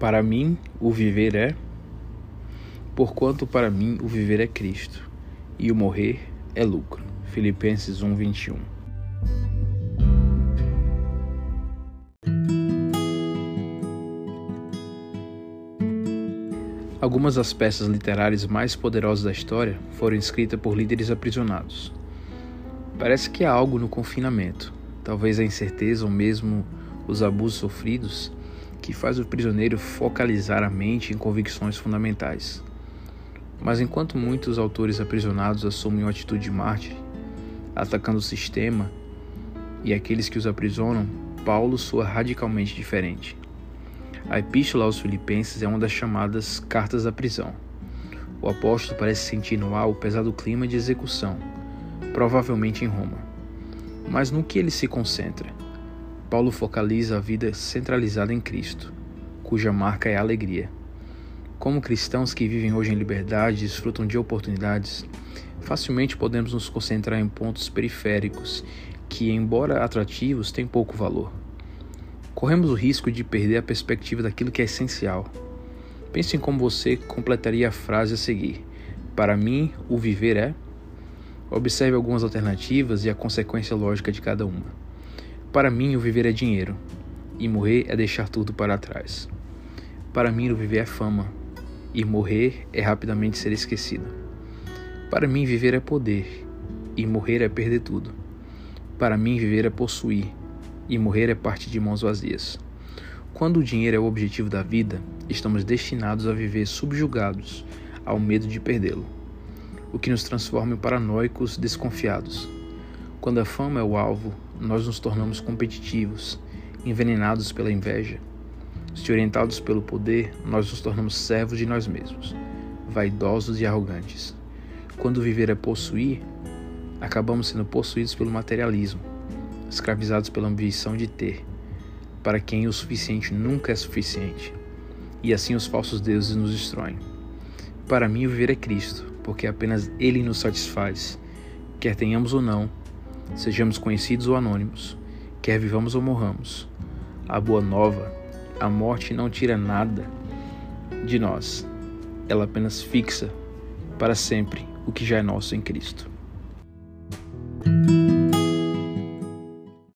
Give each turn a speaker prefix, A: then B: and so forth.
A: Para mim, o viver é, porquanto para mim o viver é Cristo, e o morrer é lucro. Filipenses 1:21. Algumas das peças literárias mais poderosas da história foram escritas por líderes aprisionados. Parece que há algo no confinamento, talvez a incerteza ou mesmo os abusos sofridos, que faz o prisioneiro focalizar a mente em convicções fundamentais. Mas enquanto muitos autores aprisionados assumem uma atitude de mártir, atacando o sistema e aqueles que os aprisionam, Paulo soa radicalmente diferente. A Epístola aos Filipenses é uma das chamadas cartas da prisão. O apóstolo parece sentir no ar o pesado clima de execução, provavelmente em Roma. Mas no que ele se concentra? Paulo focaliza a vida centralizada em Cristo, cuja marca é a alegria. Como cristãos que vivem hoje em liberdade e desfrutam de oportunidades, facilmente podemos nos concentrar em pontos periféricos que, embora atrativos, têm pouco valor. Corremos o risco de perder a perspectiva daquilo que é essencial. Pense em como você completaria a frase a seguir. Para mim, o viver é... Observe algumas alternativas e a consequência lógica de cada uma. Para mim, o viver é dinheiro, e morrer é deixar tudo para trás. Para mim, o viver é fama, e morrer é rapidamente ser esquecido. Para mim, viver é poder, e morrer é perder tudo. Para mim, viver é possuir, e morrer é partir de mãos vazias. Quando o dinheiro é o objetivo da vida, estamos destinados a viver subjugados ao medo de perdê-lo, o que nos transforma em paranoicos desconfiados. Quando a fama é o alvo, nós nos tornamos competitivos, envenenados pela inveja. Se orientados pelo poder, nós nos tornamos servos de nós mesmos, vaidosos e arrogantes. Quando viver é possuir, acabamos sendo possuídos pelo materialismo, escravizados pela ambição de ter, para quem o suficiente nunca é suficiente, e assim os falsos deuses nos destroem. Para mim, o viver é Cristo, porque apenas Ele nos satisfaz, quer tenhamos ou não, sejamos conhecidos ou anônimos, quer vivamos ou morramos. A boa nova, a morte não tira nada de nós, ela apenas fixa para sempre o que já é nosso em Cristo.